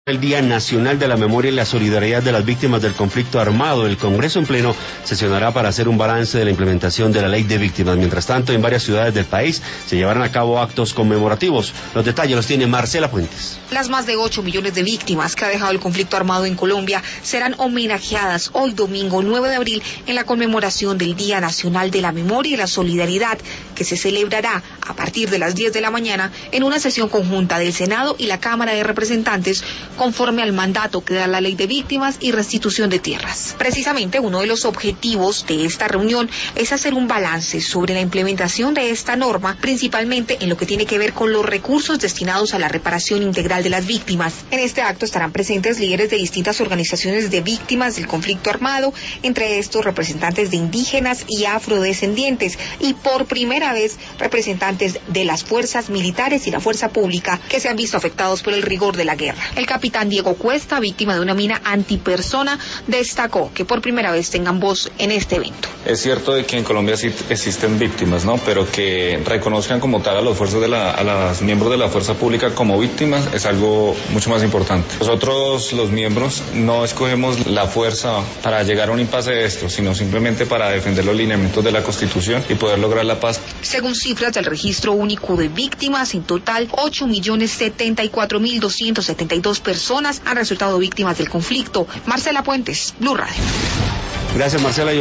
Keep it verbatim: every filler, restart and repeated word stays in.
El Día Nacional de la Memoria y la Solidaridad de las Víctimas del Conflicto Armado. El Congreso en pleno sesionará para hacer un balance de la implementación de la Ley de Víctimas. Mientras tanto, en varias ciudades del país se llevarán a cabo actos conmemorativos. Los detalles los tiene Marcela Fuentes. Las más de ocho millones de víctimas que ha dejado el conflicto armado en Colombia serán homenajeadas hoy domingo nueve de abril en la conmemoración del Día Nacional de la Memoria y la Solidaridad, que se celebrará a partir de las diez de la mañana en una sesión conjunta del Senado y la Cámara de Representantes, conforme al mandato que da la Ley de Víctimas y Restitución de Tierras. Precisamente uno de los objetivos de esta reunión es hacer un balance sobre la implementación de esta norma, principalmente en lo que tiene que ver con los recursos destinados a la reparación integral de las víctimas. En este acto estarán presentes líderes de distintas organizaciones de víctimas del conflicto armado, entre estos representantes de indígenas y afrodescendientes, y por primera vez representantes de las fuerzas militares y la fuerza pública que se han visto afectados por el rigor de la guerra. El capitán Diego Cuesta, víctima de una mina antipersona, destacó que por primera vez tengan voz en este evento. Es cierto de que en Colombia sí existen víctimas, ¿no? Pero que reconozcan como tal a los fuerzas de la, a los miembros de la fuerza pública como víctimas es algo mucho más importante. Nosotros, los miembros, no escogemos la fuerza para llegar a un impasse de esto, sino simplemente para defender los lineamientos de la Constitución y poder lograr la paz. Según cifras del Registro Único de Víctimas, en total ocho millones setenta y cuatro mil doscientas setenta y dos personas han resultado víctimas del conflicto. Marcela Puentes, Blue Radio. Gracias, Marcela.